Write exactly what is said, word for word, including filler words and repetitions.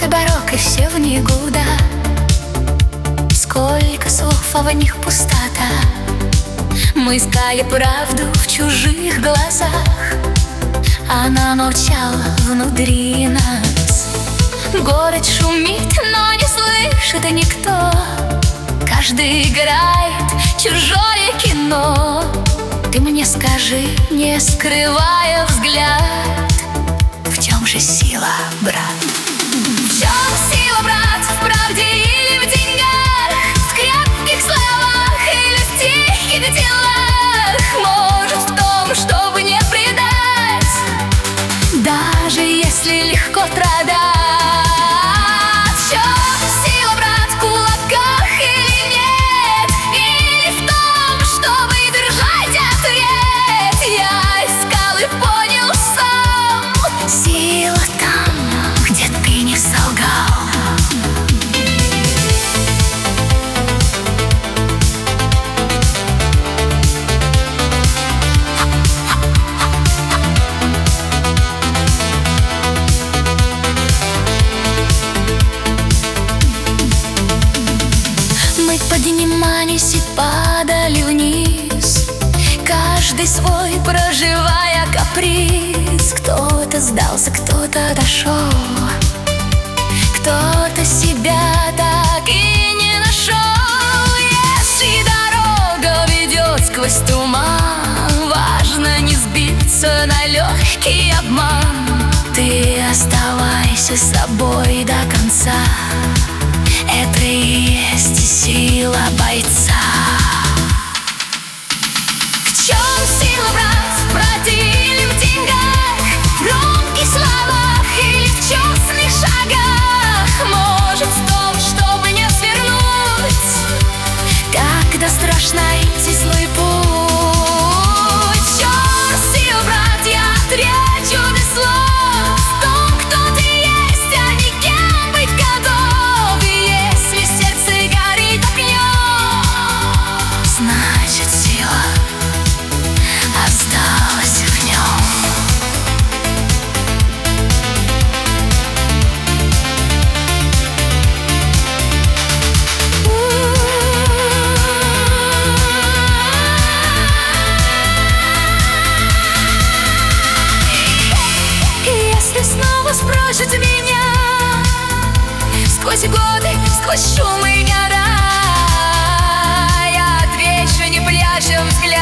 Копи дорог и все в никуда. Сколько слов, а в них пустота. Мы искали правду в чужих глазах. Она молчала внутри нас. Город шумит, но не слышит никто. Каждый играет чужое кино. Ты мне скажи, не скрывая взгляд, в чем же сила, брат? В чем сила, брат, в правде или в деньгах? В крепких словах или в тихих делах? Может, в том, чтобы не предать, даже если легко страдать. В чем сила, брат, в кулаках или нет? Или в том, чтобы держать ответ? Я искал и понял сам. Сила там, где ты не солгал. Мы поднимались и падали вниз, каждый свой проживая каприз. Кто-то сдался, кто-то дошел, кто-то себя так и не нашел. Если дорога ведет сквозь туман, важно не сбиться на легкий обман. Ты оставайся собой до конца. Это и есть сила бойца. В чем сила, брат, в правде или в деньгах? В громких словах или в честных шагах? Может, в том, чтобы не свернуть, когда страшно идти злой путь. В чем сила, брат, я отречу без слов, в том, кто ты есть, а не кем быть готов. Если сердце горит огнем, значит, сила осталась в нем. Если снова спросят меня сквозь годы, сквозь шум и гора, я отвечу, не пряча взгляд.